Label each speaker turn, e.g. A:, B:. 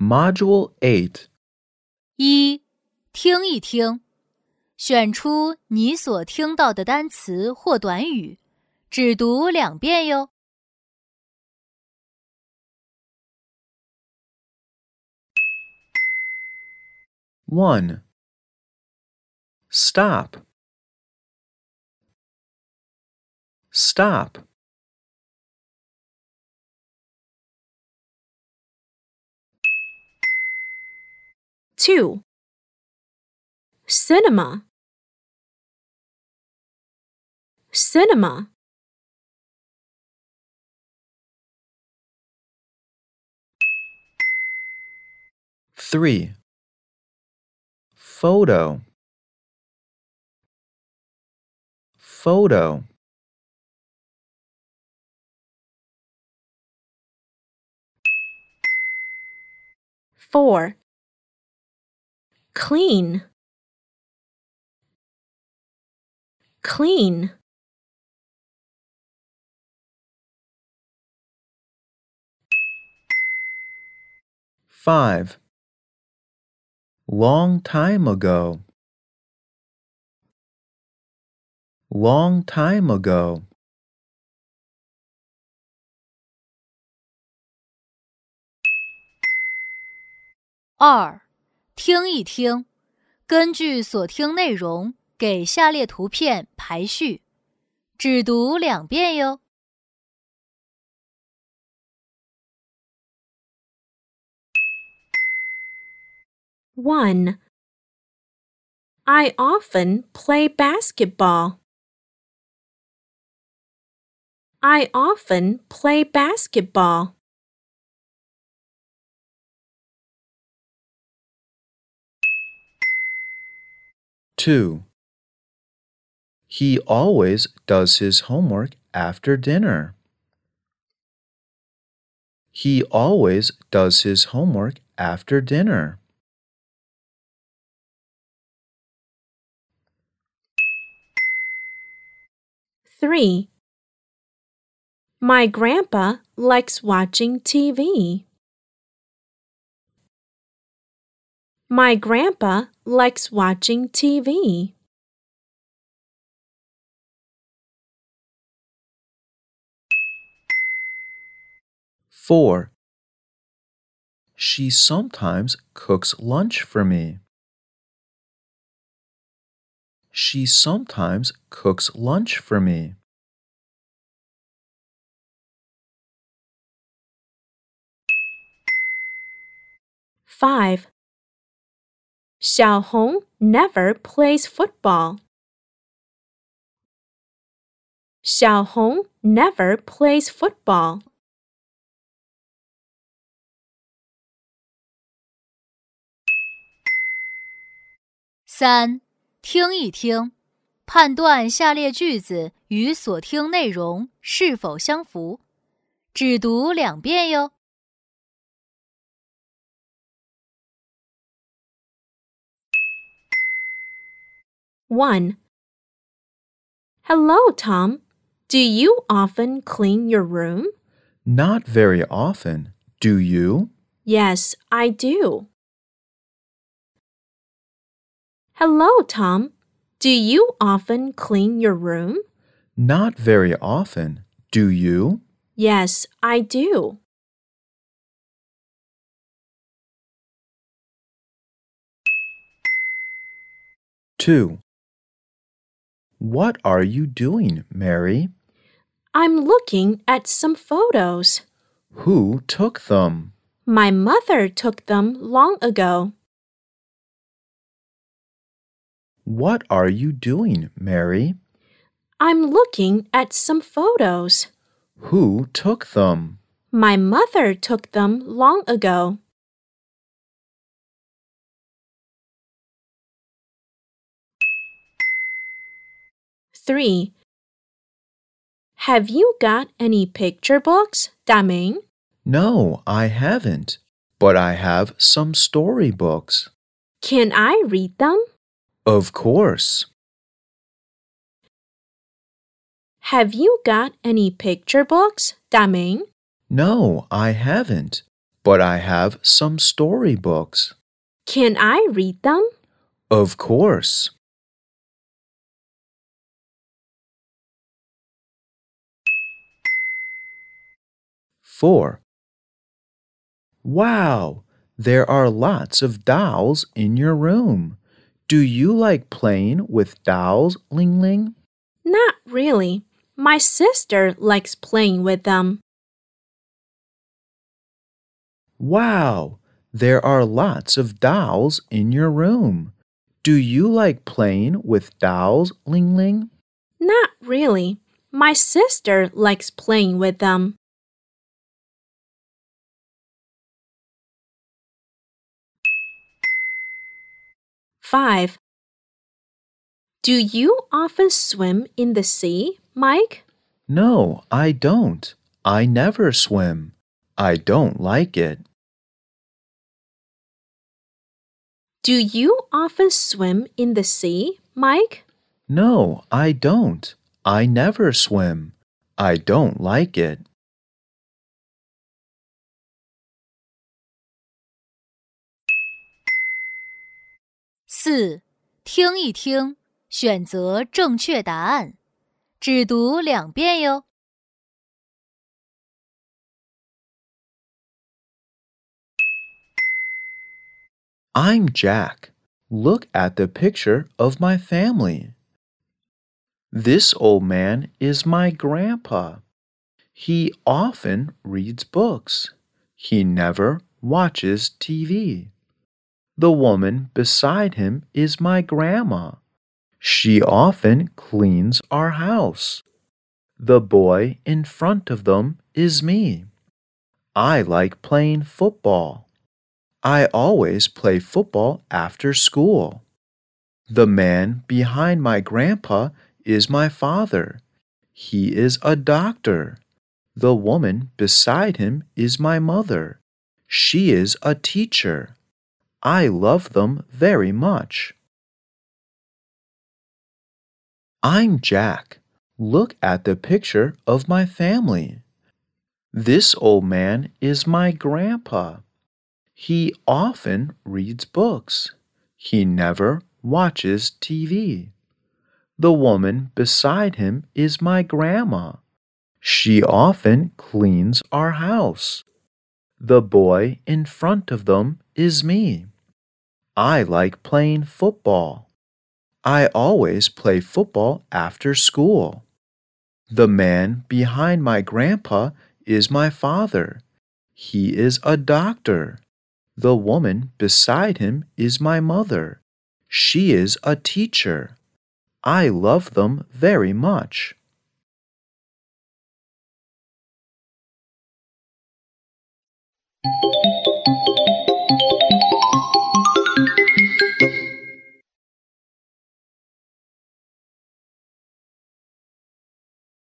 A: Module 8.
B: 一、听一听，选出你所听到的单词或短语，只读2遍哟。
A: 1. Stop. Stop.
C: 2. Cinema. Cinema.
A: 3. Photo. Photo.
C: 4. Clean. Clean.
A: 5. Long time ago. Long time ago.
B: 2. 听一听，根据所听内容给下列图片排序，只读2遍哟。
C: 1. I often play basketball. I often play basketball.
A: 2. He always does his homework after dinner. He always does his homework after dinner.
C: 3. My grandpa likes watching TV. My grandpa likes watching TV.
A: 4. She sometimes cooks lunch for me. She sometimes cooks lunch for me.
C: 5. Xiaohong never plays football. Xiaohong never plays football.
B: 3. 听一听，判断下列句子与所听内容是否相符，只读2遍哟。
C: 1. Hello, Tom. Do you often clean your room?
A: Not very often. Do you?
C: Yes, I do. Hello, Tom. Do you often clean your room?
A: Not very often. Do you?
C: Yes, I do.
A: 2. What are you doing, Mary?
C: I'm looking at some photos.
A: Who took them?
C: My mother took them long ago.
A: What are you doing, Mary?
C: I'm looking at some photos.
A: Who took them?
C: My mother took them long ago. 3. Have you got any picture books, Daming?
A: No, I haven't. But I have some storybooks.
C: Can I read them?
A: Of course.
C: Have you got any picture books, Daming?
A: No, I haven't. but I have some storybooks.
C: Can I read them?
A: Of course. Four. Wow, there are lots of dolls in your room. Do you like playing with dolls, Ling Ling?
C: Not really. My sister likes playing with them.
A: Wow, there are lots of dolls in your room. Do you like playing with dolls, Ling Ling?
C: Not really. My sister likes playing with them. Five. Do you often swim in the sea, Mike?
A: No, I don't. I never swim. I don't like it.
C: Do you often swim in the sea, Mike?
A: No, I don't. I never swim. I don't like it.
B: 4. 听一听，选择正确答案。只读2遍哟。
A: I'm Jack. Look at the picture of my family. This old man is my grandpa. He often reads books. He never watches TV. The woman beside him is my grandma. She often cleans our house. The boy in front of them is me. I like playing football. I always play football after school. The man behind my grandpa is my father. He is a doctor. The woman beside him is my mother. She is a teacher. I love them very much. I'm Jack. Look at the picture of my family. This old man is my grandpa. He often reads books. He never watches TV. The woman beside him is my grandma. She often cleans our house. The boy in front of them is me. I like playing football. I always play football after school. The man behind my grandpa is my father. He is a doctor. The woman beside him is my mother. She is a teacher. I love them very much.